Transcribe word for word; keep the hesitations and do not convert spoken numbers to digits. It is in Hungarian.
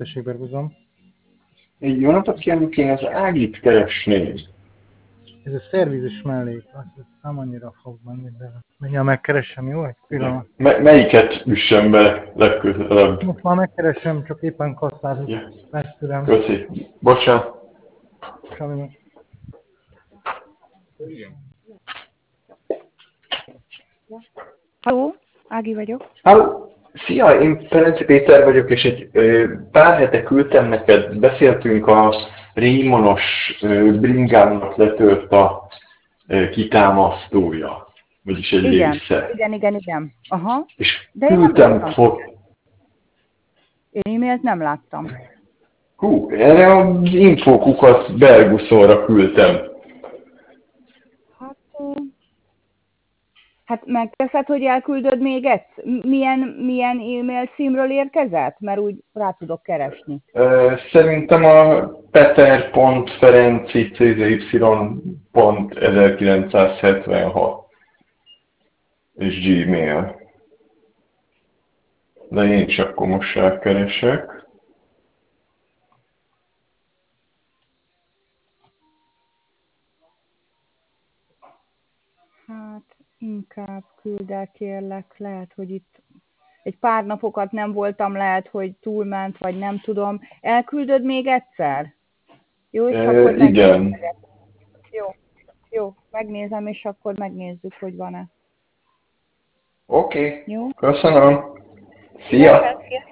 Tessék, Bergozom. Egy jó napot kívánok, én az Ágit keresném. Ez a szervizes mellék, azt nem annyira fog menni, de mindjárt megkeresem, jó? Egy pillanat. M- melyiket üssem be legközelebb? Most már megkeresem, csak éppen kasszát Ja. megtűrem. Köszi. Bocsánat. Semmi. Halló, Ági vagyok. Halló. Szia, én Ferenci Péter vagyok, és egy ö, pár hete küldtem neked, beszéltünk a Rémonos ö, bringámnak letört a ö, kitámasztója, vagyis egy Igen, része. igen, igen, igen. Aha. És De én nem küldtem láttam. fot... Én e-mailt nem láttam. Hú, erre az infókukat Belguszóra küldtem. Hát, ö, hát megteszed, hogy elküldöd még egyszer? Milyen, milyen e-mail címről érkezett? Mert úgy rá tudok keresni. Ö, Szerintem a peter pont ferenci cé zé y pont ezerkilencszázhetvenhat és Gmail. De én is akkor most rákeresek. Hát inkább küld el, kérlek. Lehet, hogy itt egy pár napokat nem voltam, lehet, hogy túlment, vagy nem tudom. Elküldöd még egyszer? Jó, és E, akkor igen. megnézzük. Jó, jó, megnézem, és akkor megnézzük, hogy van-e. Oké, okay. Jó? Köszönöm. Szia! Szia!